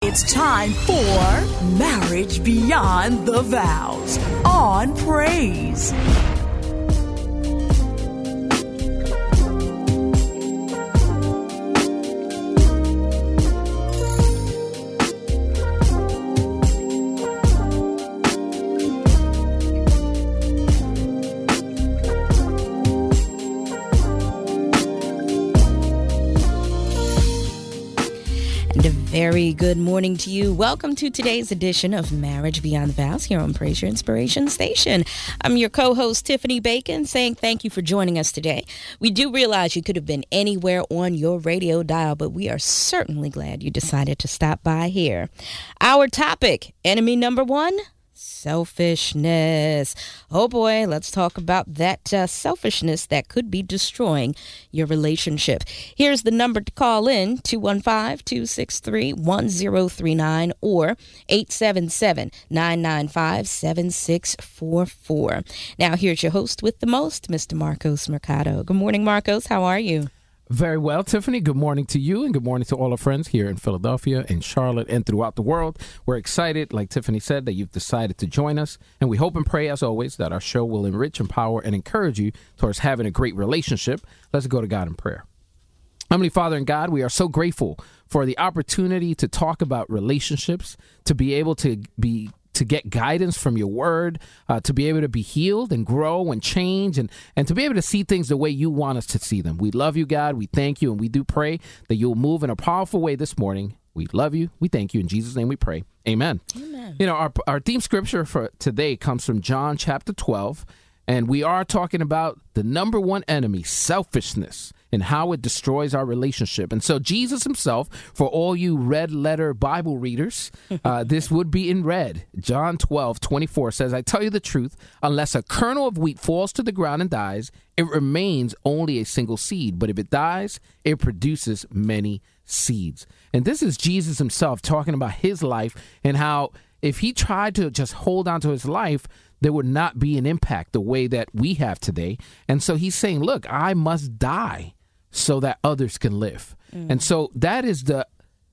It's time for Marriage Beyond the Vows on Praise. Very good morning to you. Welcome to today's edition of Marriage Beyond the Vows here on Praise Your Inspiration Station. I'm your co-host, Tiffany Bacon, saying thank you for joining us today. We do realize you could have been anywhere on your radio dial, but we are certainly glad you decided to stop by here. Our topic, enemy number one, selfishness. Oh boy, let's talk about that selfishness that could be destroying your relationship. Here's the number to call in, 215-263-1039 or 877-995-7644. Now here's your host with the most, Mr. Marcos Mercado. Good morning, Marcos. How are you? Very well, Tiffany. Good morning to you and good morning to all our friends here in Philadelphia, in Charlotte, and throughout the world. We're excited, like Tiffany said, that you've decided to join us. And we hope and pray, as always, that our show will enrich, empower, and encourage you towards having a great relationship. Let's go to God in prayer. Heavenly Father and God, we are so grateful for the opportunity to talk about relationships, to be able to get guidance from your word, to be able to be healed and grow and change and to be able to see things the way you want us to see them. We love you, God. We thank you, and we do pray that you'll move in a powerful way this morning. We love you. We thank you. In Jesus' name we pray. Amen. Amen. You know, our theme scripture for today comes from John chapter 12, and we are talking about the number one enemy, selfishness, and how it destroys our relationship. And so Jesus himself, for all you red letter Bible readers, this would be in red. John 12:24 says, I tell you the truth, unless a kernel of wheat falls to the ground and dies, it remains only a single seed. But if it dies, it produces many seeds. And this is Jesus himself talking about his life and how if he tried to just hold on to his life, there would not be an impact the way that we have today. And so he's saying, look, I must die so that others can live. And so that is the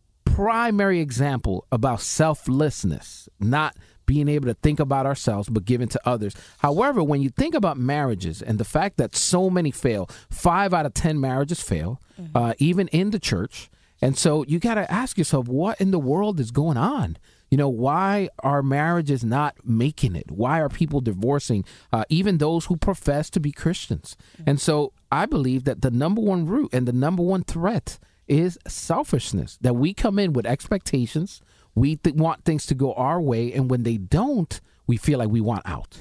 primary example about selflessness, not being able to think about ourselves, but giving to others. However, when you think about marriages and the fact that so many fail, 5 out of 10 marriages fail, even in the church. And so you got to ask yourself, what in the world is going on? You know, why are marriages not making it? Why are people divorcing, even those who profess to be Christians? And so I believe that the number one root and the number one threat is selfishness, that we come in with expectations. We want things to go our way. And when they don't, we feel like we want out.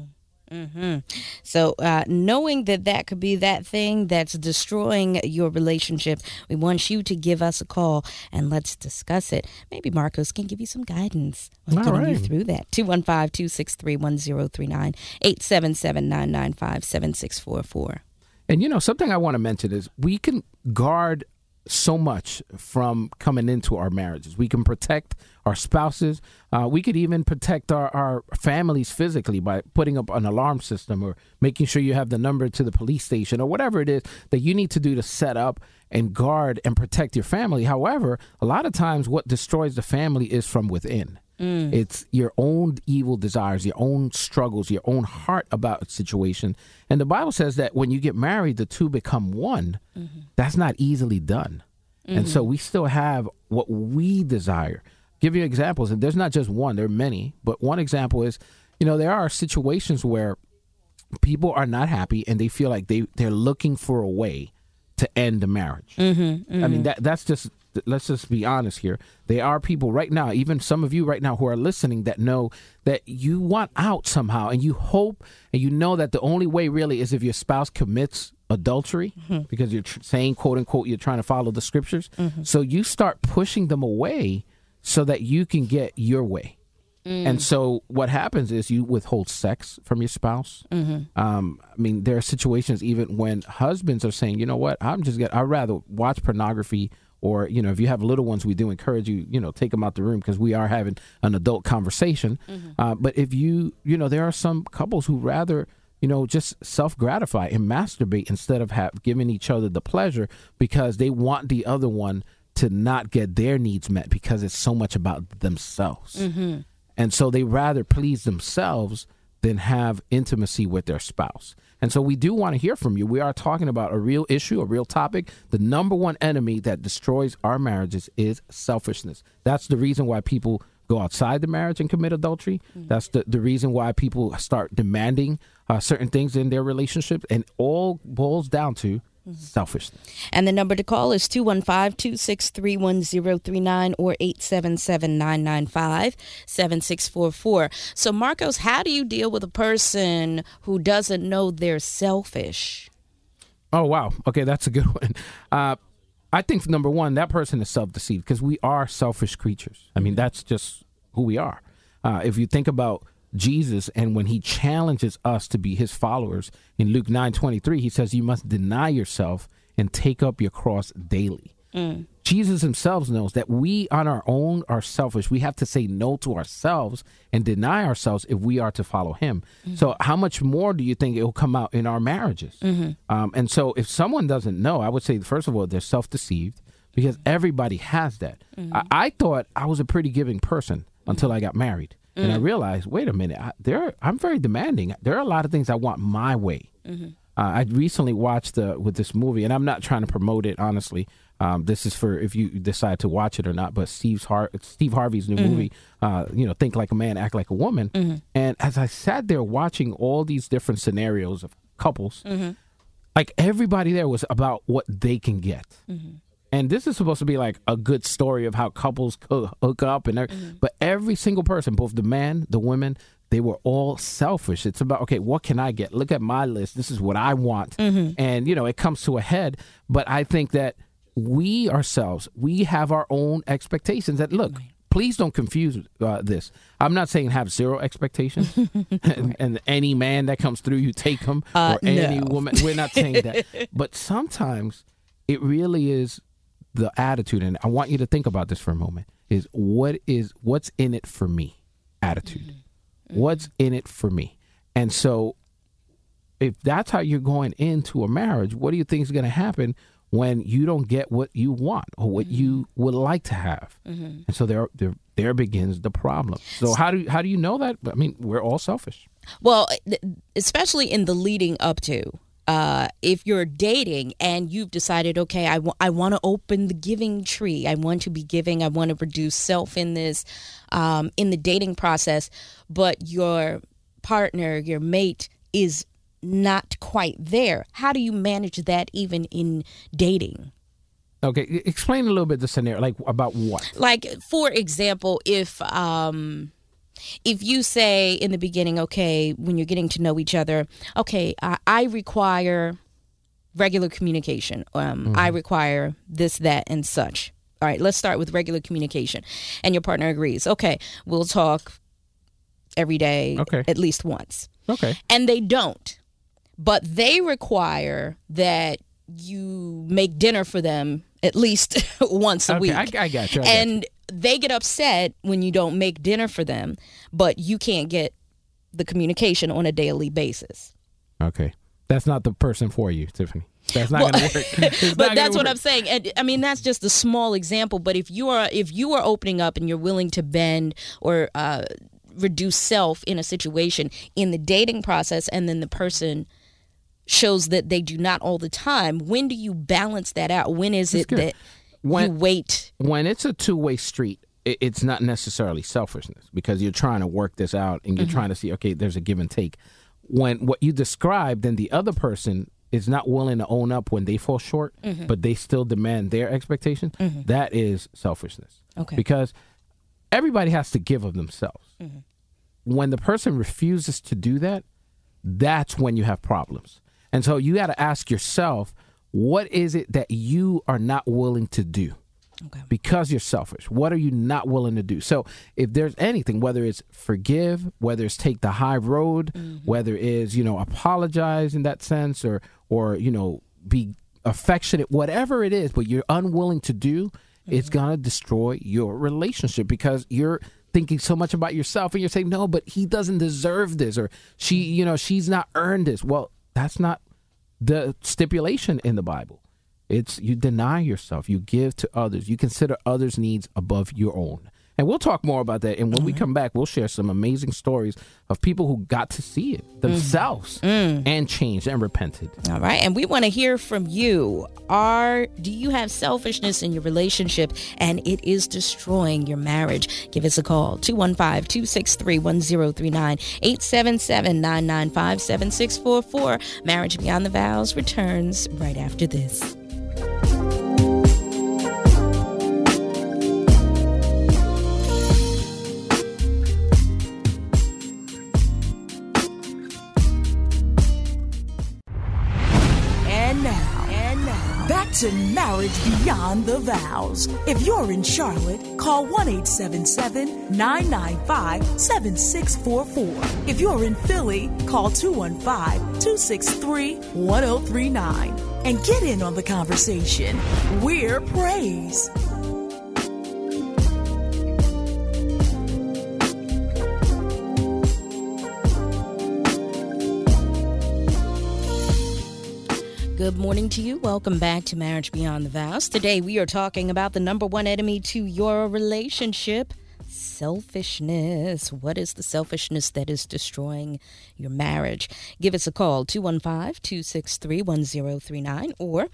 So knowing that could be that thing that's destroying your relationship, we want you to give us a call and let's discuss it. Maybe Marcos can give you some guidance on getting you through that. 215-263-1039, 877-995-7644. And, you know, something I want to mention is we can guard so much from coming into our marriages. We can protect our spouses. We could even protect our families physically by putting up an alarm system or making sure you have the number to the police station or whatever it is that you need to do to set up and guard and protect your family. However, a lot of times what destroys the family is from within. It's your own evil desires, your own struggles, your own heart about a situation. And the Bible says that when you get married, the two become one. That's not easily done. And so we still have what we desire. Give you examples, and there's not just one, there are many. But one example is, you know, there are situations where people are not happy and they feel like they're looking for a way to end the marriage. I mean, that's just... Let's just be honest here. There are people right now, even some of you right now who are listening, that know that you want out somehow, and you hope and you know that the only way really is if your spouse commits adultery, because you're saying, quote unquote, you're trying to follow the scriptures. So you start pushing them away so that you can get your way. And so what happens is you withhold sex from your spouse. I mean, there are situations even when husbands are saying, you know what, I'd rather watch pornography. Or, you know, if you have little ones, we do encourage you, you know, take them out the room because we are having an adult conversation. But if you know, there are some couples who rather, you know, just self-gratify and masturbate instead of giving each other the pleasure because they want the other one to not get their needs met because it's so much about themselves. And so they rather please themselves than have intimacy with their spouse. And so we do want to hear from you. We are talking about a real issue, a real topic. The number one enemy that destroys our marriages is selfishness. That's the reason why people go outside the marriage and commit adultery. That's the reason why people start demanding certain things in their relationships, and all boils down to selfishness. And the number to call is 215-263-1039 or 877-995-7644. So, Marcos, how do you deal with a person who doesn't know they're selfish? Oh, wow. Okay, that's a good one. I think, number one, that person is self-deceived because we are selfish creatures. I mean, that's just who we are. If you think about Jesus, and when he challenges us to be his followers in Luke 9:23, he says you must deny yourself and take up your cross daily. Jesus himself knows that we on our own are selfish. We have to say no to ourselves and deny ourselves if we are to follow him. So how much more do you think it will come out in our marriages? And so if someone doesn't know, I would say, first of all, they're self-deceived because everybody has that. I thought I was a pretty giving person until I got married. And I realized, wait a minute, I'm very demanding. There are a lot of things I want my way. I recently watched with this movie, and I'm not trying to promote it, honestly. This is for if you decide to watch it or not. But Steve Harvey's new movie, Think Like a Man, Act Like a Woman. And as I sat there watching all these different scenarios of couples, like everybody there was about what they can get. And this is supposed to be like a good story of how couples hook up, but every single person, both the man, the women, they were all selfish. It's about, okay, what can I get? Look at my list. This is what I want. And, it comes to a head. But I think that we ourselves, we have our own expectations that, look, please don't confuse this. I'm not saying have zero expectations and any man that comes through, you take him, or any woman. We're not saying that. But sometimes it really is the attitude, and I want you to think about this for a moment, is what's in it for me attitude. What's in it for me? And so if that's how you're going into a marriage, what do you think is going to happen when you don't get what you want or what you would like to have? And so there begins the problem. So how do you know that? I mean, we're all selfish. Well, especially in the leading up to, if you're dating and you've decided, okay, I want to open the giving tree. I want to be giving. I want to reduce self in this, in the dating process. But your partner, your mate is not quite there. How do you manage that even in dating? Okay, explain a little bit the scenario, like about what? Like, for example, if you say in the beginning, okay, when you're getting to know each other, okay, I require regular communication. I require this, that, and such. All right, let's start with regular communication. And your partner agrees. Okay, we'll talk every day, at least once. Okay. And they don't. But they require that you make dinner for them at least once a week. I got you. They get upset when you don't make dinner for them, but you can't get the communication on a daily basis. Okay. That's not the person for you, Tiffany. That's not going to work. But that's what I'm saying. And, I mean, that's just a small example. But if you are opening up and you're willing to bend or reduce self in a situation in the dating process, and then the person shows that they do not all the time, when do you balance that out? When is it that you wait? When it's a two-way street, it's not necessarily selfishness because you're trying to work this out and you're trying to see, okay, there's a give and take. When what you described, then the other person is not willing to own up when they fall short, but they still demand their expectations, that is selfishness. Okay. Because everybody has to give of themselves. When the person refuses to do that, that's when you have problems. And so you got to ask yourself, what is it that you are not willing to do? Okay. Because you're selfish. What are you not willing to do? So if there's anything, whether it's forgive, whether it's take the high road, whether it's, apologize in that sense or, be affectionate, whatever it is, but you're unwilling to do, it's going to destroy your relationship because you're thinking so much about yourself and you're saying, no, but he doesn't deserve this or she, she's not earned this. Well, that's not the stipulation in the Bible. It's you deny yourself. You give to others. You consider others' needs above your own. And we'll talk more about that. And when we come back, we'll share some amazing stories of people who got to see it themselves and changed and repented. All right. And we want to hear from you. Do you have selfishness in your relationship and it is destroying your marriage? Give us a call. 215-263-1039, 877-995-7644. Marriage Beyond the Vows returns right after this. Back to Marriage Beyond the Vows. If you're in Charlotte, call 1-877-995-7644. If you're in Philly, call 215-263-1039. And get in on the conversation. We're Praise. Good morning to you. Welcome back to Marriage Beyond the Vows. Today we are talking about the number one enemy to your relationship, selfishness. What is the selfishness that is destroying your marriage? Give us a call, 215-263-1039 or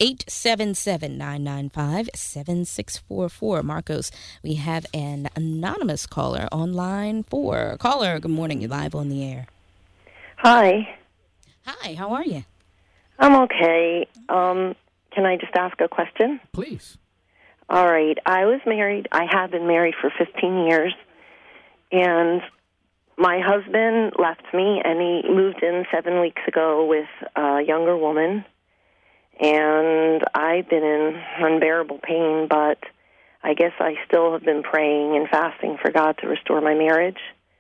877-995-7644. Marcos, we have an anonymous caller on line 4. Caller, good morning. You're live on the air. Hi. Hi, how are you? I'm okay. Can I just ask a question? Please. All right. I have been married for 15 years, and my husband left me, and he moved in 7 weeks ago with a younger woman, and I've been in unbearable pain, but I guess I still have been praying and fasting for God to restore my marriage.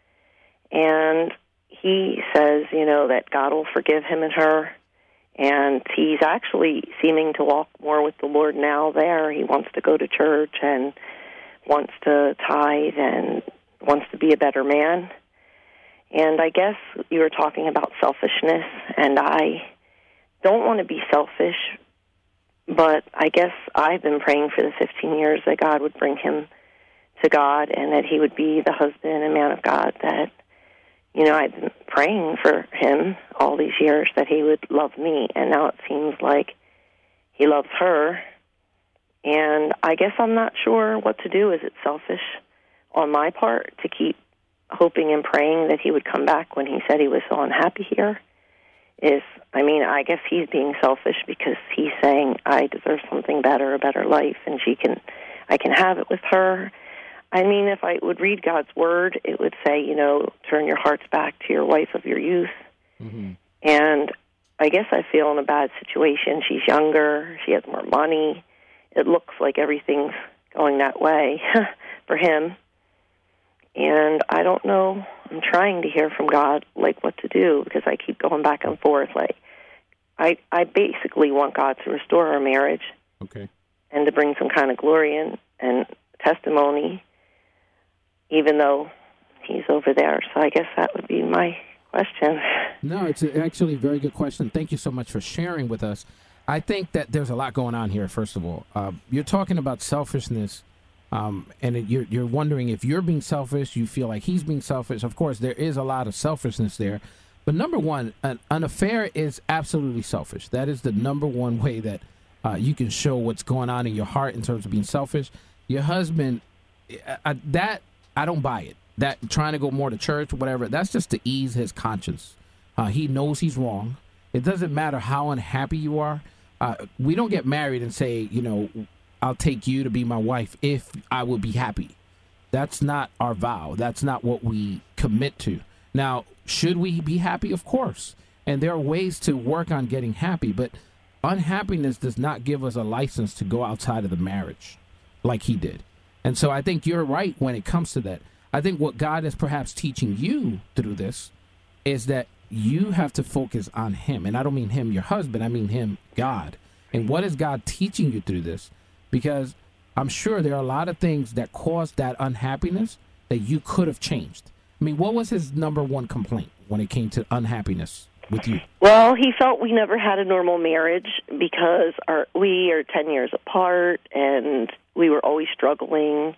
And he says, that God will forgive him and her. And he's actually seeming to walk more with the Lord now there. He wants to go to church and wants to tithe and wants to be a better man. And I guess you were talking about selfishness, and I don't want to be selfish, but I guess I've been praying for the 15 years that God would bring him to God and that he would be the husband and man of God that, I've been praying for him all these years that he would love me, and now it seems like he loves her. And I guess I'm not sure what to do. Is it selfish on my part to keep hoping and praying that he would come back when he said he was so unhappy here? I guess he's being selfish because he's saying I deserve something better, a better life, and I can have it with her. If I would read God's word, it would say, turn your hearts back to your wife of your youth. Mm-hmm. And I guess I feel in a bad situation. She's younger. She has more money. It looks like everything's going that way for him. And I don't know. I'm trying to hear from God, what to do, because I keep going back and forth. I basically want God to restore our marriage. Okay. And to bring some kind of glory and testimony, even though he's over there. So I guess that would be my question. No, it's actually a very good question. Thank you so much for sharing with us. I think that there's a lot going on here, first of all. You're talking about selfishness, and you're wondering if you're being selfish, you feel like he's being selfish. Of course, there is a lot of selfishness there. But number one, an affair is absolutely selfish. That is the number one way that you can show what's going on in your heart in terms of being selfish. Your husband, I don't buy it. That trying to go more to church, whatever, that's just to ease his conscience. He knows he's wrong. It doesn't matter how unhappy you are. We don't get married and say, I'll take you to be my wife if I would be happy. That's not our vow. That's not what we commit to. Now, should we be happy? Of course. And there are ways to work on getting happy, but unhappiness does not give us a license to go outside of the marriage like he did. And so I think you're right when it comes to that. I think what God is perhaps teaching you through this is that you have to focus on him. And I don't mean him, your husband. I mean him, God. And what is God teaching you through this? Because I'm sure there are a lot of things that caused that unhappiness that you could have changed. What was his number one complaint when it came to unhappiness? with you? Well, he felt we never had a normal marriage because we are 10 years apart, and we were always struggling.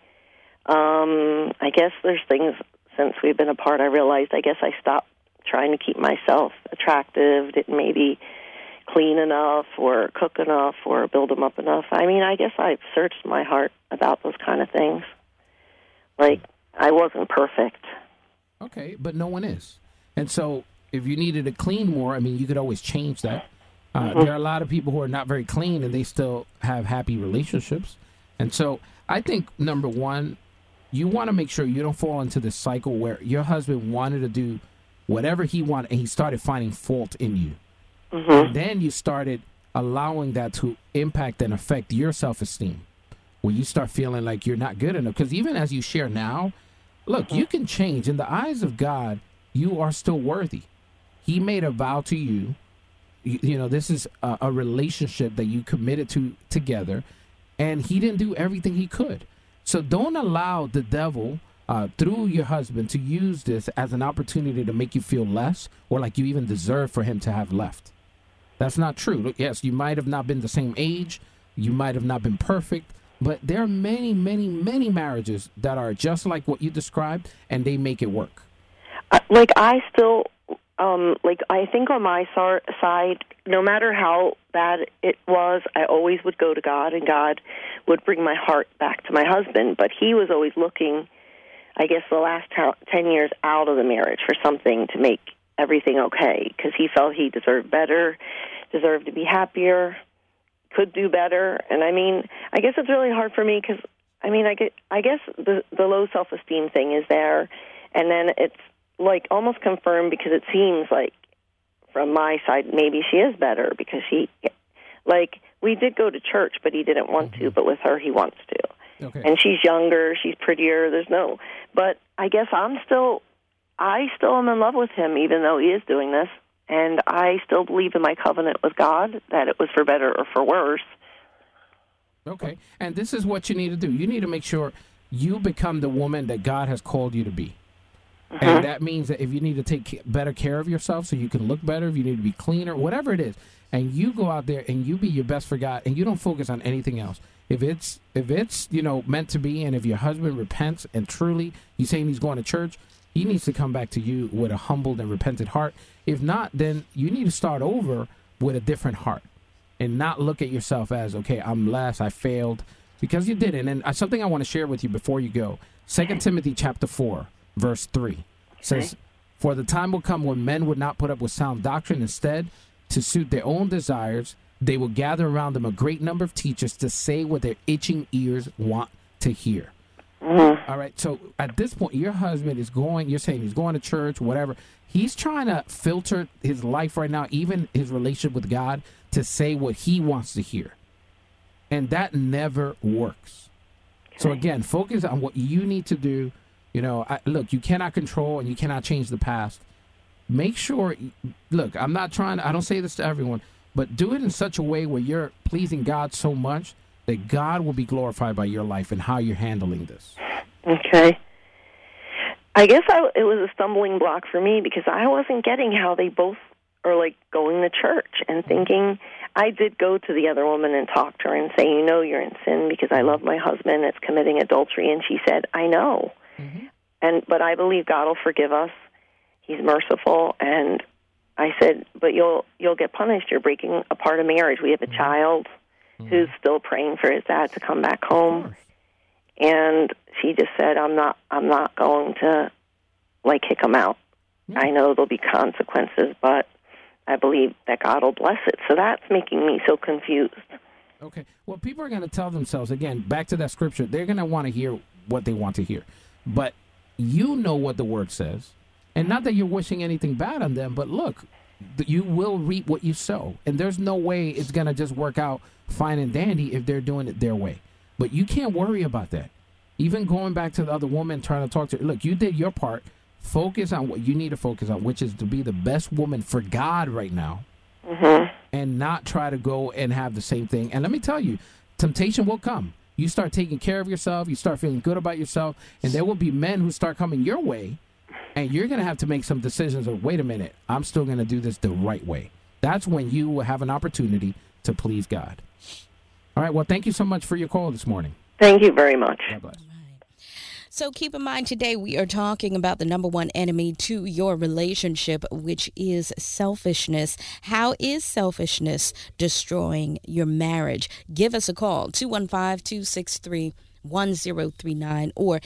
I guess there's things since we've been apart I realized I guess I stopped trying to keep myself attractive, didn't maybe clean enough or cook enough or build him up enough. I mean, I guess I've searched my heart about those kind of things. Like, I wasn't perfect. Okay, but no one is. And so if you needed to clean more, I mean, you could always change that. There are a lot of people who are not very clean and they still have happy relationships. And so I think, number one, you want to make sure you don't fall into this cycle where your husband wanted to do whatever he wanted and he started finding fault in you. And then you started allowing that to impact and affect your self-esteem, where you start feeling like you're not good enough. Because even as you share now, look, you can change. In the eyes of God, you are still worthy. He made a vow to you. You know, this is a relationship that you committed to together, and he didn't do everything he could. So don't allow the devil through your husband to use this as an opportunity to make you feel less or like you even deserve for him to have left. That's not true. Look, yes, you might have not been the same age. You might have not been perfect. But there are many, many, many marriages that are just like what you described, and they make it work. I still, I think on my side, no matter how bad it was, I always would go to God, and God would bring my heart back to my husband. But he was always looking, I guess, the last 10 years out of the marriage for something to make everything okay, because he felt he deserved better, deserved to be happier, could do better. And I mean, I guess it's really hard for me because, I mean, I guess the low self-esteem thing is there, and then it's like almost confirmed because it seems like from my side maybe she is better because we did go to church, but he didn't want to, but with her he wants to. Okay. And she's younger, she's prettier, but I guess I still am in love with him even though he is doing this. And I still believe in my covenant with God that it was for better or for worse. Okay. And this is what you need to do. You need to make sure you become the woman that God has called you to be. And that means that if you need to take better care of yourself so you can look better, if you need to be cleaner, whatever it is, and you go out there and you be your best for God and you don't focus on anything else. If it's meant to be, and if your husband repents and truly he's saying he's going to church, he needs to come back to you with a humbled and repentant heart. If not, then you need to start over with a different heart and not look at yourself as, okay, I'm less, I failed, because you didn't. And something I want to share with you before you go, 2 Timothy chapter 4, verse 3 says, "For the time will come when men would not put up with sound doctrine. Instead, to suit their own desires, they will gather around them a great number of teachers to say what their itching ears want to hear." All right, so at this point, your husband is you're saying he's going to church, whatever. He's trying to filter his life right now, even his relationship with God, to say what he wants to hear. And that never works. So again, focus on what you need to do. You know, look, you cannot control and you cannot change the past. Make sure, look, I don't say this to everyone, but do it in such a way where you're pleasing God so much that God will be glorified by your life and how you're handling this. Okay. I guess it was a stumbling block for me because I wasn't getting how they both are like going to church and thinking. I did go to the other woman and talk to her and say, you know, you're in sin because I love my husband. It's committing adultery. And she said, I know. But I believe God will forgive us. He's merciful. And I said, but you'll get punished. You're breaking apart a marriage. We have a child who's still praying for his dad to come back home. And she just said, I'm not going to like kick him out. I know there'll be consequences, but I believe that God will bless it. So that's making me so confused. Okay. Well, people are going to tell themselves, again, back to that scripture, they're going to want to hear what they want to hear. But you know what the word says. And not that you're wishing anything bad on them, but look, you will reap what you sow. And there's no way it's going to just work out fine and dandy if they're doing it their way. But you can't worry about that. Even going back to the other woman trying to talk to her, look, you did your part. Focus on what you need to focus on, which is to be the best woman for God right now. And not try to go and have the same thing. And let me tell you, temptation will come. You start taking care of yourself. You start feeling good about yourself. And there will be men who start coming your way. And you're going to have to make some decisions of, wait a minute, I'm still going to do this the right way. That's when you will have an opportunity to please God. All right. Well, thank you so much for your call this morning. Thank you very much. God bless. So keep in mind today we are talking about the number one enemy to your relationship, which is selfishness. How is selfishness destroying your marriage? Give us a call, 215-263-1039 or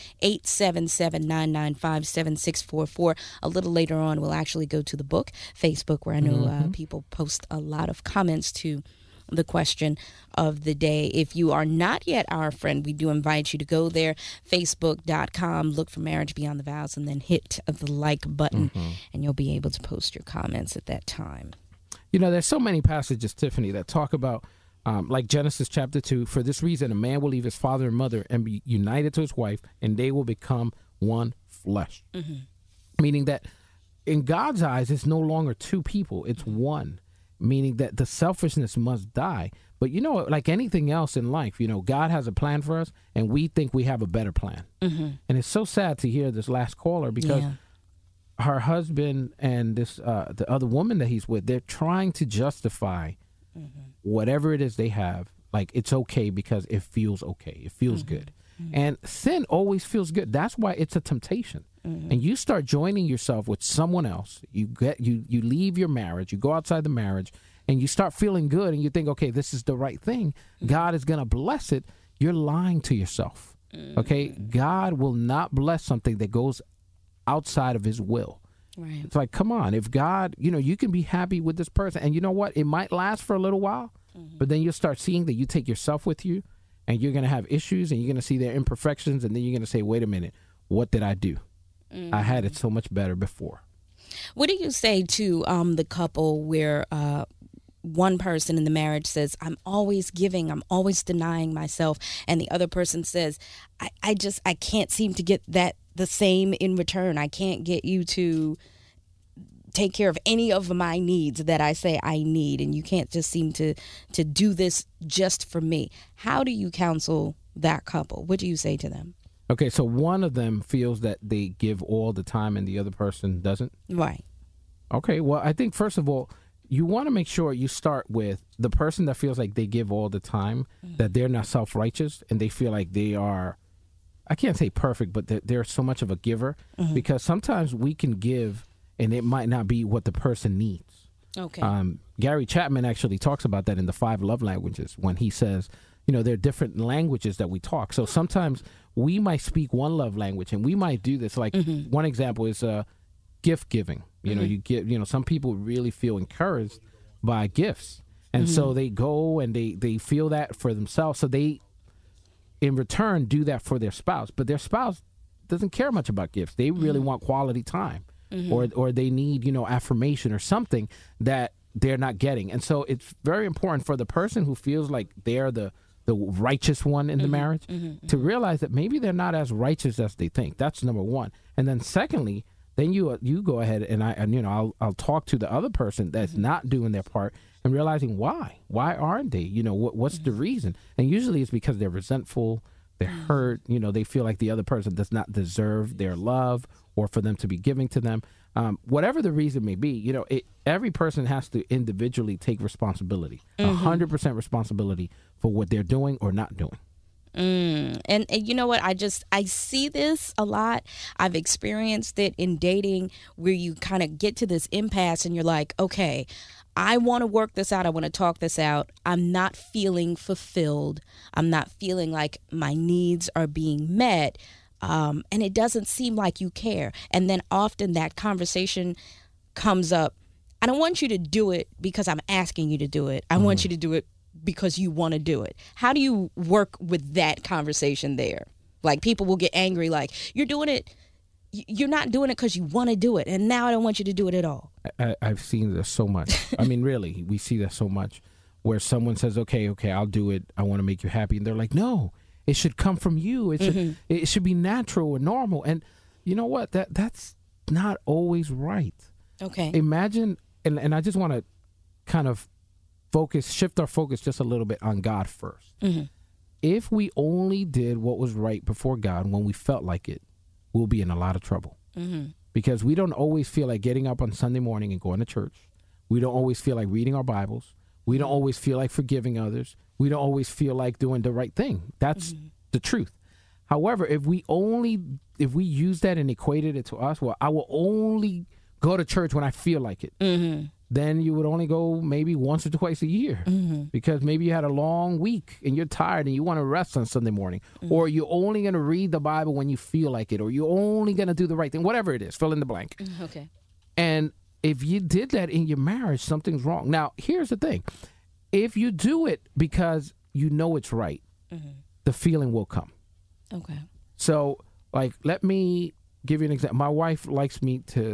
877-995-7644. A little later on, we'll actually go to the book, Facebook, where I know people post a lot of comments to the question of the day. If you are not yet our friend, we do invite you to go there, facebook.com, look for Marriage Beyond the Vows, and then hit the like button, and you'll be able to post your comments at that time. You know, there's so many passages, Tiffany, that talk about, like Genesis chapter 2, for this reason, a man will leave his father and mother and be united to his wife, and they will become one flesh. Meaning that in God's eyes, it's no longer two people, it's one. Meaning that the selfishness must die. But, you know, like anything else in life, you know, God has a plan for us, and we think we have a better plan. And it's so sad to hear this last caller, because her husband and this the other woman that he's with, they're trying to justify whatever it is they have. Like, it's okay because it feels okay. It feels good. And sin always feels good. That's why it's a temptation. And you start joining yourself with someone else. You leave your marriage. You go outside the marriage, and you start feeling good, and you think, okay, this is the right thing. God is going to bless it. You're lying to yourself. Okay? God will not bless something that goes outside of his will. Right. It's like, come on. If God, you know, you can be happy with this person, and you know what? It might last for a little while, but then you'll start seeing that you take yourself with you, and you're going to have issues, and you're going to see their imperfections, and then you're going to say, wait a minute, what did I do? I had it so much better before. What do you say to the couple where one person in the marriage says, I'm always giving, I'm always denying myself, and the other person says, I can't seem to get that the same in return. I can't get you to take care of any of my needs that I say I need, and you can't just seem to do this just for me. How do you counsel that couple? What do you say to them? Okay, so one of them feels that they give all the time and the other person doesn't? Right. Okay, well, I think, first of all, you want to make sure you start with the person that feels like they give all the time, that they're not self-righteous, and they feel like they are, I can't say perfect, but they're so much of a giver, because sometimes we can give, and it might not be what the person needs. Okay. Gary Chapman actually talks about that in the 5 love languages, when he says, you know, there are different languages that we talk. So sometimes we might speak one love language, and we might do this. Like one example is gift giving. You know, you give. You know, some people really feel encouraged by gifts, and so they go and they feel that for themselves. So they, in return, do that for their spouse. But their spouse doesn't care much about gifts. They really want quality time, or they need, you know, affirmation or something that they're not getting. And so it's very important for the person who feels like they're the righteous one in the marriage to realize that maybe they're not as righteous as they think. That's number one. And then secondly, then you go ahead and I'll talk to the other person that's not doing their part and realizing why aren't they? You know, what's the reason? And usually it's because they're resentful, they're hurt. You know, they feel like the other person does not deserve their love or for them to be giving to them. Whatever the reason may be, you know, every person has to individually take responsibility, 100% responsibility for what they're doing or not doing. And you know what? I see this a lot. I've experienced it in dating, where you kind of get to this impasse and you're like, okay, I want to work this out. I want to talk this out. I'm not feeling fulfilled. I'm not feeling like my needs are being met. And it doesn't seem like you care. And then often that conversation comes up. I don't want you to do it because I'm asking you to do it. I want you to do it because you want to do it. How do you work with that conversation there? Like, people will get angry, like, you're doing it. You're not doing it because you want to do it. And now I don't want you to do it at all. I've seen this so much. I mean, really, we see that so much, where someone says, okay, I'll do it. I want to make you happy. And they're like, no. It should come from you. It should be natural and normal. And you know what? That's not always right. Okay. Imagine, and I just want to kind of shift our focus just a little bit on God first. If we only did what was right before God when we felt like it, we'll be in a lot of trouble. because we don't always feel like getting up on Sunday morning and going to church. We don't always feel like reading our Bibles. We don't always feel like forgiving others. We don't always feel like doing the right thing. That's the truth. However, if we use that and equated it to us, well, I will only go to church when I feel like it. Then you would only go maybe once or twice a year because maybe you had a long week and you're tired and you want to rest on Sunday morning, or you're only going to read the Bible when you feel like it, or you're only going to do the right thing, whatever it is, fill in the blank. Okay. And if you did that in your marriage, something's wrong. Now, here's the thing. If you do it because you know it's right, the feeling will come. Okay. So, like, let me give you an example. My wife likes me to,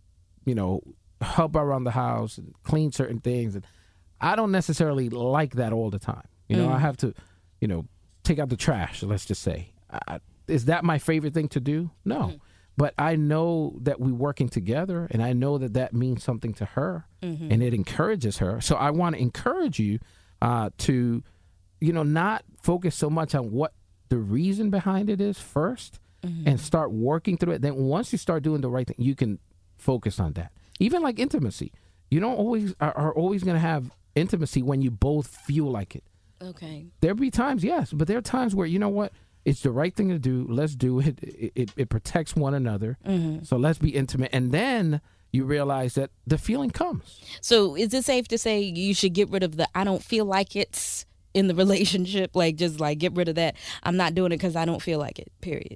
help around the house and clean certain things. And I don't necessarily like that all the time. I have to, take out the trash, let's just say. Is that my favorite thing to do? No. But I know that we're working together, and I know that means something to her, and it encourages her. So I want to encourage you to, not focus so much on what the reason behind it is first, and start working through it. Then once you start doing the right thing, you can focus on that. Even like intimacy, you don't always are always going to have intimacy when you both feel like it. Okay. There'll be times, yes, but there are times where, you know what, it's the right thing to do. Let's do it. It protects one another. So let's be intimate. And then you realize that the feeling comes. So is it safe to say you should get rid of the I don't feel like it's in the relationship? Like, just like get rid of that. I'm not doing it because I don't feel like it, period.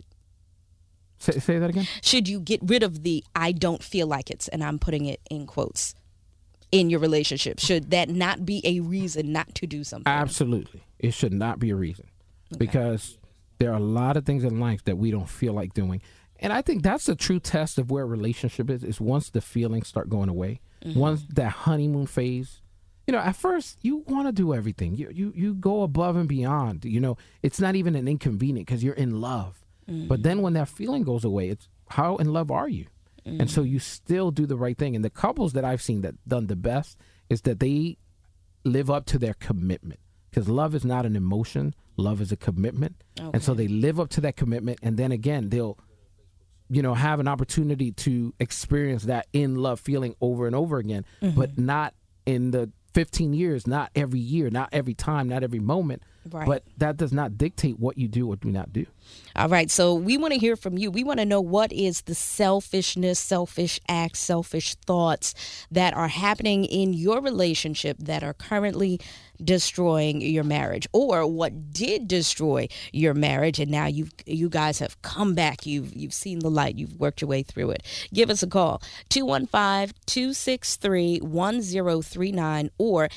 Say that again? Should you get rid of the I don't feel like it's, and I'm putting it in quotes, in your relationship? Should that not be a reason not to do something? Absolutely. It should not be a reason. Okay. Because there are a lot of things in life that we don't feel like doing. And I think that's the true test of where a relationship is once the feelings start going away, once that honeymoon phase. At first you want to do everything. You go above and beyond. It's not even an inconvenient because you're in love. But then when that feeling goes away, it's how in love are you? And so you still do the right thing. And the couples that I've seen that done the best is that they live up to their commitment, because love is not an emotion. Love is a commitment. Okay. And so they live up to that commitment. And then again, they'll, have an opportunity to experience that in love feeling over and over again, but not in the 15 years, not every year, not every time, not every moment. Right. But that does not dictate what you do or do not do. All right. So we want to hear from you. We want to know, what is the selfishness, selfish acts, selfish thoughts that are happening in your relationship that are currently destroying your marriage, or what did destroy your marriage, and now you guys have come back, you've seen the light, you've worked your way through it. Give us a call, 215-263-1039 or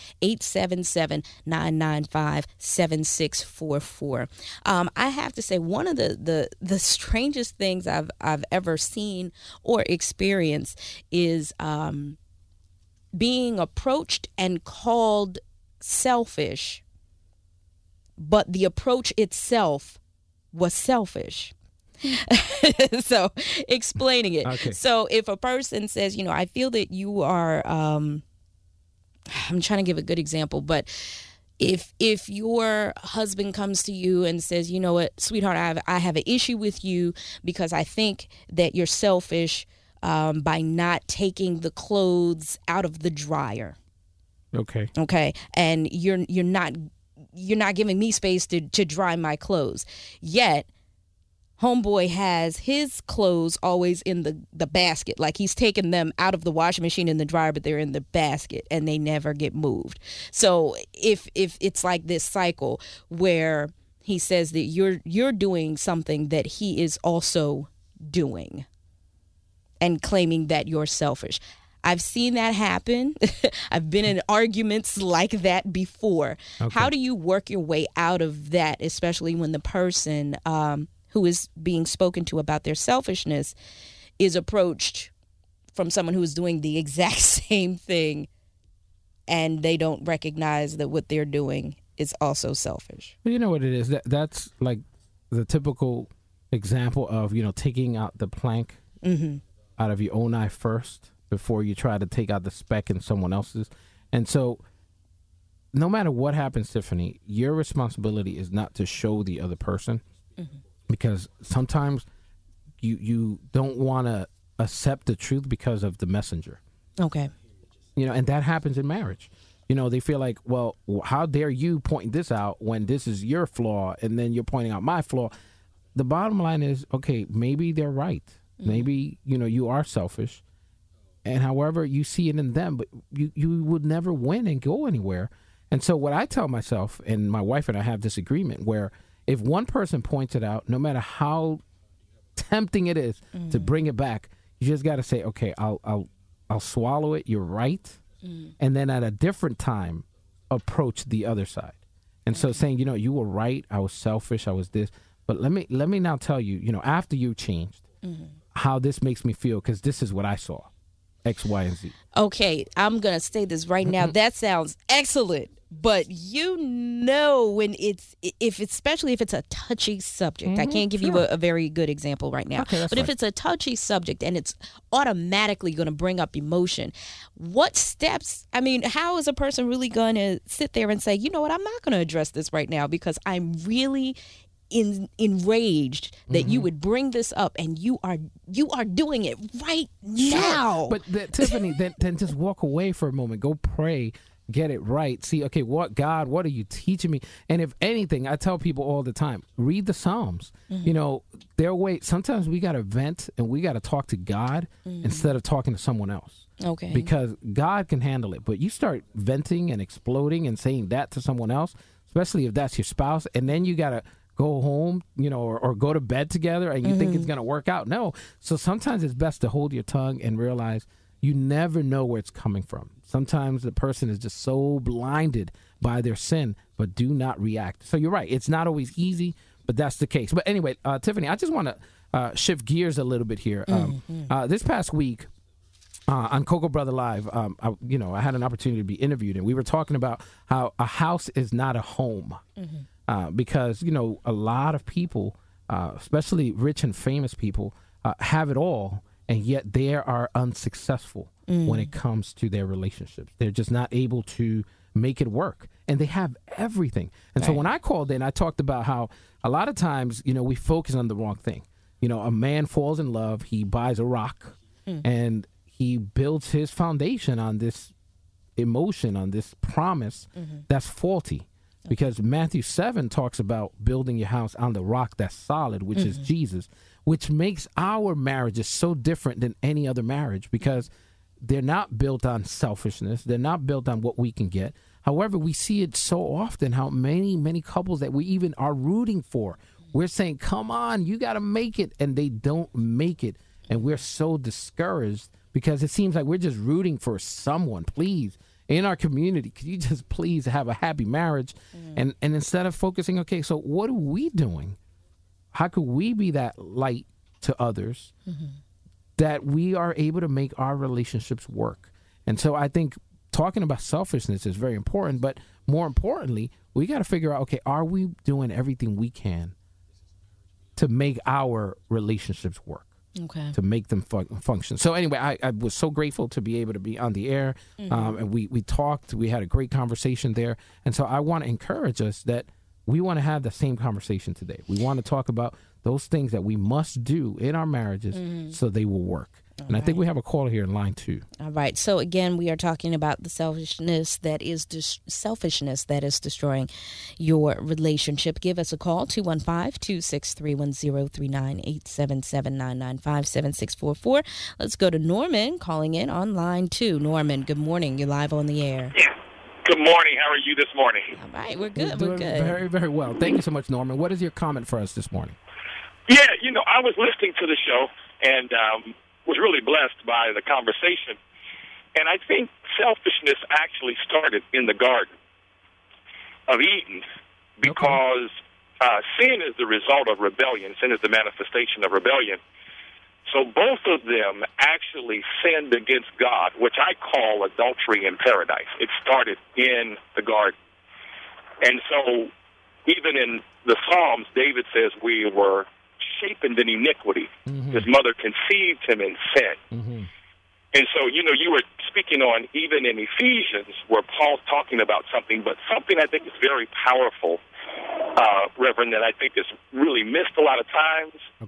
877-995-7644. I have to say, one of the strangest things I've ever seen or experienced is being approached and called selfish, but the approach itself was selfish. So explaining it. Okay. So if a person says, I feel that you are, I'm trying to give a good example, but if your husband comes to you and says, you know what, sweetheart, I have an issue with you because I think that you're selfish by not taking the clothes out of the dryer. Okay. And you're not giving me space to dry my clothes. Yet homeboy has his clothes always in the basket. Like, he's taken them out of the washing machine in the dryer, but they're in the basket and they never get moved. So if it's like this cycle where he says that you're doing something that he is also doing and claiming that you're selfish. I've seen that happen. I've been in arguments like that before. Okay. How do you work your way out of that, especially when the person who is being spoken to about their selfishness is approached from someone who is doing the exact same thing, and they don't recognize that what they're doing is also selfish? Well, you know what it is? That's like the typical example of, taking out the plank out of your own eye first before you try to take out the speck in someone else's. And so no matter what happens, Tiffany, your responsibility is not to show the other person, because sometimes you don't want to accept the truth because of the messenger. Okay. And that happens in marriage. They feel like, well, how dare you point this out when this is your flaw, and then you're pointing out my flaw. The bottom line is, okay, maybe they're right. Maybe, you are selfish. And however you see it in them, but you would never win and go anywhere. And so what I tell myself, and my wife and I have this agreement where if one person points it out, no matter how tempting it is to bring it back, you just got to say, okay, I'll swallow it. You're right. And then at a different time, approach the other side. And so saying, you were right. I was selfish. I was this. But let me now tell you, after you changed, how this makes me feel, because this is what I saw, X, Y, and Z. Okay, I'm going to say this right now. That sounds excellent. But when especially if it's a touchy subject, I can't give you a very good example right now. Okay, but if it's a touchy subject and it's automatically going to bring up emotion, what steps, how is a person really going to sit there and say, you know what, I'm not going to address this right now because I'm really enraged that you would bring this up, and you are doing it right now. But Tiffany, then just walk away for a moment. Go pray. Get it right. See, okay, God, what are you teaching me? And if anything, I tell people all the time, read the Psalms. Sometimes we got to vent and we got to talk to God instead of talking to someone else. Okay. Because God can handle it. But you start venting and exploding and saying that to someone else, especially if that's your spouse, and then you got to go home, or go to bed together, and you think it's going to work out. No. So sometimes it's best to hold your tongue and realize you never know where it's coming from. Sometimes the person is just so blinded by their sin, but do not react. So you're right. It's not always easy, but that's the case. But anyway, Tiffany, I just want to shift gears a little bit here. This past week on Cocoa Brother Live, I had an opportunity to be interviewed, and we were talking about how a house is not a home. Because, a lot of people, especially rich and famous people, have it all, and yet they are unsuccessful when it comes to their relationships. They're just not able to make it work, and they have everything. And so when I called in, I talked about how a lot of times, we focus on the wrong thing. A man falls in love, he buys a rock, and he builds his foundation on this emotion, on this promise that's faulty. Because Matthew 7 talks about building your house on the rock that's solid, which is Jesus, which makes our marriages so different than any other marriage, because they're not built on selfishness. They're not built on what we can get. However, we see it so often, how many couples that we even are rooting for, we're saying, come on, you got to make it, and they don't make it. And we're so discouraged because it seems like we're just rooting for someone. Please, in our community, could you just please have a happy marriage? And instead of focusing, okay, so what are we doing? How could we be that light to others that we are able to make our relationships work? And so I think talking about selfishness is very important, but more importantly, we got to figure out, okay, are we doing everything we can to make our relationships work? Okay. To make them function. So anyway, I was so grateful to be able to be on the air, and we talked. We had a great conversation there, and so I want to encourage us that we want to have the same conversation today. We want to talk about those things that we must do in our marriages so they will work. And I think we have a caller here in line 2. All right. So again, we are talking about the selfishness that is destroying your relationship. Give us a call, 215-263-1039, 877-995-7644. Let's go to Norman calling in on line 2. Norman, good morning. You're live on the air. Yeah. Good morning. How are you this morning? All right. We're good. We're good. Very, very well. Thank you so much, Norman. What is your comment for us this morning? Yeah, I was listening to the show and was really blessed by the conversation. And I think selfishness actually started in the Garden of Eden because sin is the result of rebellion. Sin is the manifestation of rebellion. So both of them actually sinned against God, which I call adultery in paradise. It started in the garden. And so even in the Psalms, David says we were shapen in iniquity. His mother conceived him in sin. And so, you were speaking on even in Ephesians where Paul's talking about something, but something I think is very powerful, Reverend, that I think is really missed a lot of times. Okay.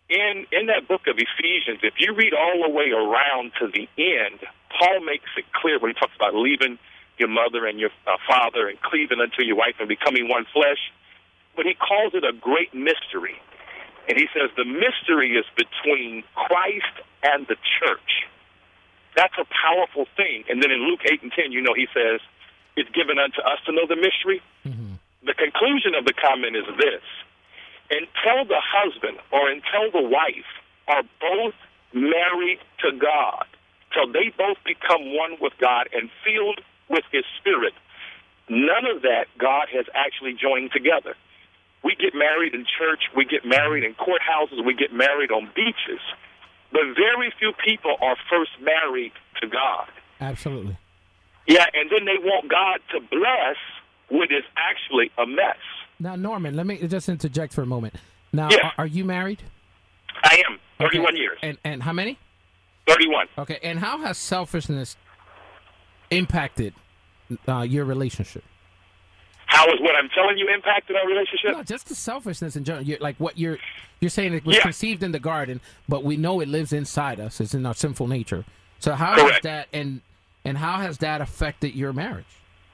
in that book of Ephesians, if you read all the way around to the end, Paul makes it clear when he talks about leaving your mother and your father and cleaving unto your wife and becoming one flesh. But he calls it a great mystery. And he says the mystery is between Christ and the church. That's a powerful thing. And then in Luke 8 and 10, he says, it's given unto us to know the mystery. Mm-hmm. The conclusion of the comment is this. Until the husband or until the wife are both married to God, till they both become one with God and filled with His Spirit, none of that God has actually joined together. We get married in church, we get married in courthouses, we get married on beaches, but very few people are first married to God. Absolutely. Yeah, and then they want God to bless what is actually a mess. Now, Norman, let me just interject for a moment. Now, yeah. Are you married? I am. 31 okay. years. And how many? 31. Okay, and how has selfishness impacted your relationship? How is what I'm telling you impacted our relationship? No, just the selfishness in general. You're saying it was conceived in the garden, but we know it lives inside us. It's in our sinful nature. So how has that and how has that affected your marriage?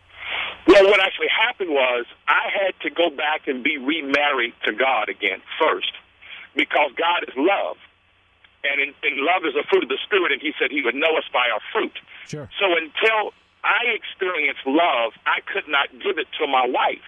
Well, what actually happened was I had to go back and be remarried to God again first, because God is love, and love is a fruit of the Spirit, and He said He would know us by our fruit. Sure. So until I experienced love, I could not give it to my wife.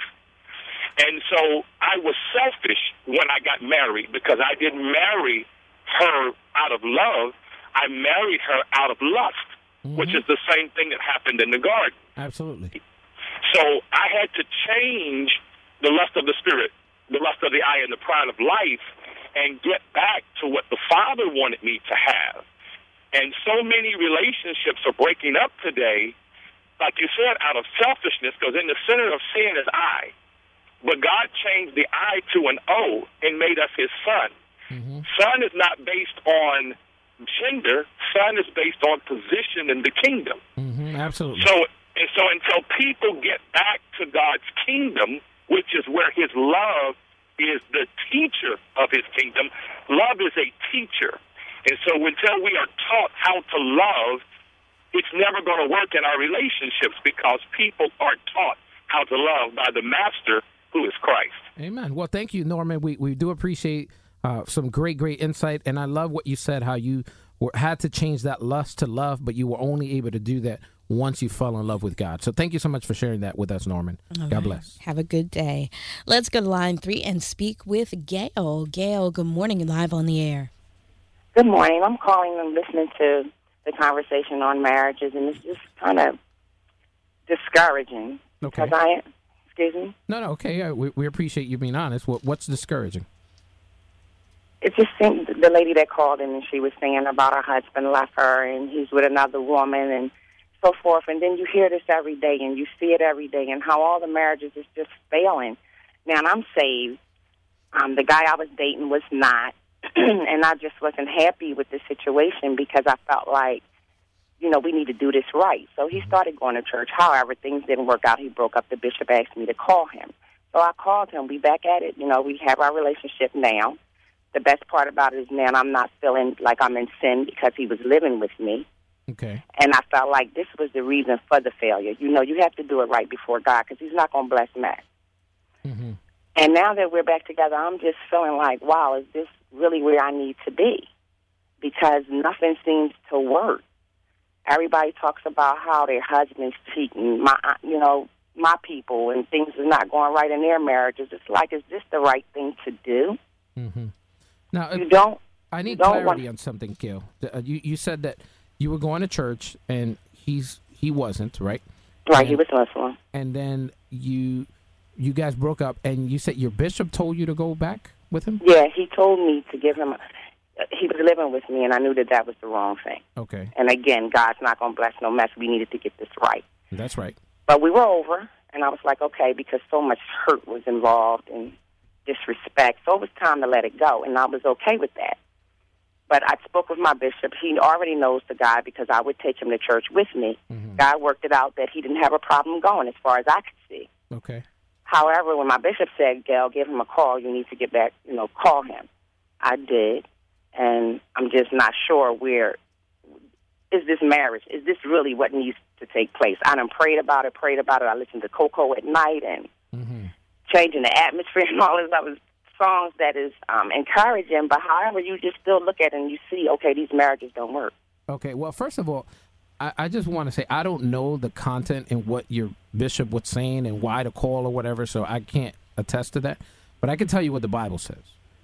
And so I was selfish when I got married, because I didn't marry her out of love. I married her out of lust, which is the same thing that happened in the garden. Absolutely. So I had to change the lust of the spirit, the lust of the eye, and the pride of life, and get back to what the Father wanted me to have. And so many relationships are breaking up today, like you said, out of selfishness, because in the center of sin is I. But God changed the I to an O and made us His son. Mm-hmm. Son is not based on gender. Son is based on position in the kingdom. Mm-hmm. Absolutely. So until people get back to God's kingdom, which is where His love is the teacher of His kingdom, love is a teacher. And so until we are taught how to love, it's never going to work in our relationships, because people are taught how to love by the Master, who is Christ. Amen. Well, thank you, Norman. We do appreciate some great insight, and I love what you said, how you had to change that lust to love, but you were only able to do that once you fell in love with God. So thank you so much for sharing that with us, Norman. All God right. bless. Have a good day. Let's go to line 3 and speak with Gail. Gail, good morning. You're live on the air. Good morning. I'm calling and listening to the conversation on marriages, and it's just kind of discouraging. Okay. Because excuse me? No, okay. Yeah, we appreciate you being honest. What's discouraging? It just seemed the lady that called in, and she was saying about her husband left her, and he's with another woman, and so forth. And then you hear this every day, and you see it every day, and how all the marriages is just failing. Now, I'm saved. The guy I was dating was not, and I just wasn't happy with the situation, because I felt like, we need to do this right. So he started going to church. However, things didn't work out. He broke up. The bishop asked me to call him. So I called him. We back at it. We have our relationship now. The best part about it is now I'm not feeling like I'm in sin, because he was living with me. Okay. And I felt like this was the reason for the failure. You have to do it right before God, because He's not going to bless Matt. Mm-hmm. And now that we're back together, I'm just feeling like, wow, is this really where I need to be? Because nothing seems to work. Everybody talks about how their husband's cheating, my people, and things are not going right in their marriages. It's like, is this the right thing to do? Mm-hmm. Now, I need clarity on something, Gail. You said that you were going to church, and he wasn't, right? Right, he was Muslim. And then you guys broke up, and you said your bishop told you to go back with him? Yeah, he told me to give him. He was living with me, and I knew that was the wrong thing. Okay. And again, God's not going to bless no mess. We needed to get this right. That's right. But we were over, and I was like, okay, because so much hurt was involved and disrespect. So it was time to let it go, and I was okay with that. But I spoke with my bishop. He already knows the guy, because I would take him to church with me. Mm-hmm. God worked it out that he didn't have a problem going, as far as I could see. Okay. However, when my bishop said, Gail, give him a call, you need to get back, call him. I did, and I'm just not sure where is this marriage? Is this really what needs to take place? I done prayed about it. I listened to Coco at night and changing the atmosphere and all this other songs that is encouraging, but however, you just still look at it and you see, okay, these marriages don't work. Okay, well, first of all, I just want to say I don't know the content and what your bishop was saying and why the call or whatever, so I can't attest to that. But I can tell you what the Bible says.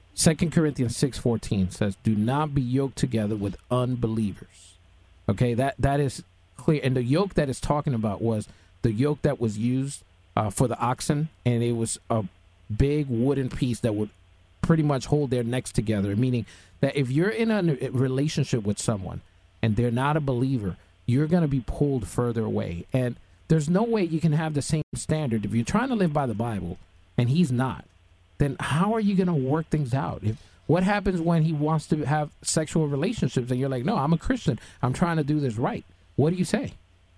2 Corinthians 6:14 says, "Do not be yoked together with unbelievers." Okay, that is clear. And the yoke that it's talking about was the yoke that was used for the oxen, and it was a big wooden piece that would pretty much hold their necks together, meaning that if you're in a relationship with someone and they're not a believer, you're going to be pulled further away. And there's no way you can have the same standard. If you're trying to live by the Bible and he's not, then how are you going to work things out? What happens when he wants to have sexual relationships and you're like, no, I'm a Christian, I'm trying to do this right? What do you say?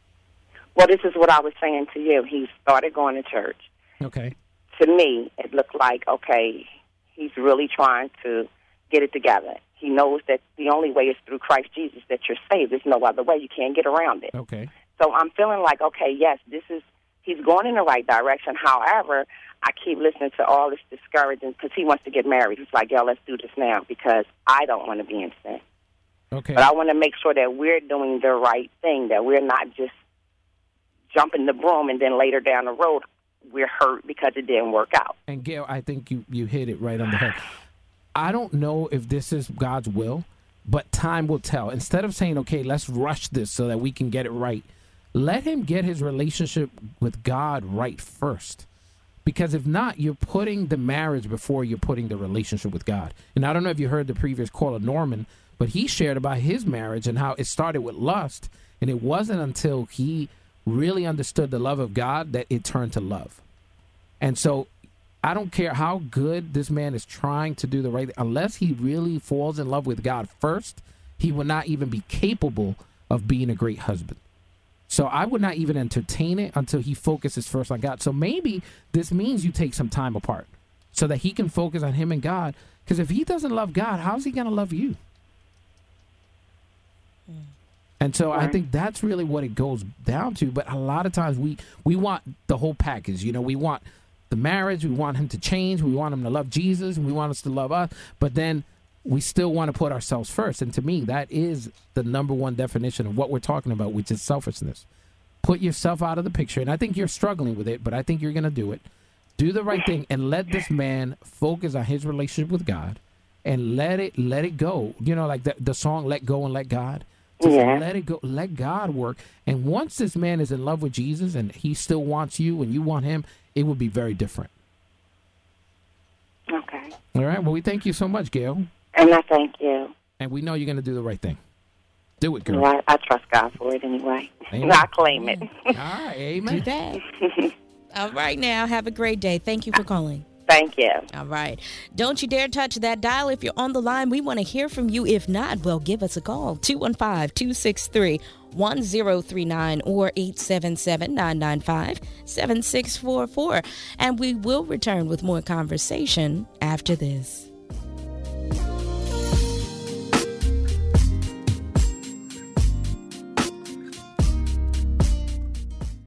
Well, this is what I was saying to you. He started going to church. Okay. To me, it looked like, okay, he's really trying to get it together. He knows that the only way is through Christ Jesus that you're saved. There's no other way. You can't get around it. Okay. So I'm feeling like, okay, yes, he's going in the right direction. However, I keep listening to all this discouraging because he wants to get married. He's like, yo, let's do this now because I don't want to be in sin. Okay. But I want to make sure that we're doing the right thing, that we're not just jumping the broom and then later down the road we're hurt because it didn't work out. And Gail, I think you hit it right on the head. I don't know if this is God's will, but time will tell. Instead of saying, okay, let's rush this so that we can get it right, let him get his relationship with God right first. Because if not, you're putting the marriage before you're putting the relationship with God. And I don't know if you heard the previous caller, Norman, but he shared about his marriage and how it started with lust. And it wasn't until he really understood the love of God that it turned to love. And so I don't care how good this man is trying to do the right thing. Unless he really falls in love with God first, he will not even be capable of being a great husband. So I would not even entertain it until he focuses first on God. So maybe this means you take some time apart so that he can focus on him and God. Because if he doesn't love God, how's he going to love you? And so I think that's really what it goes down to. But a lot of times we want the whole package. You know, we want the marriage. We want him to change. We want him to love Jesus. And we want us to love us. But then we still want to put ourselves first. And to me, that is the number one definition of what we're talking about, which is selfishness. Put yourself out of the picture. And I think you're struggling with it, but I think you're going to do it. Do the right thing and let this man focus on his relationship with God and let it go. You know, like the song, Let Go and Let God. Yeah. Let it go. Let God work. And once this man is in love with Jesus and he still wants you and you want him, it will be very different. Okay. All right. Well, we thank you so much, Gail. And I thank you. And we know you're going to do the right thing. Do it, girl. Well, I trust God for it anyway. Amen. I claim it. All right. Amen. Do that. All right, now. Have a great day. Thank you for calling. Thank you. All right. Don't you dare touch that dial. If you're on the line, we want to hear from you. If not, well, give us a call. 215-263-1039 or 877-995-7644. And we will return with more conversation after this.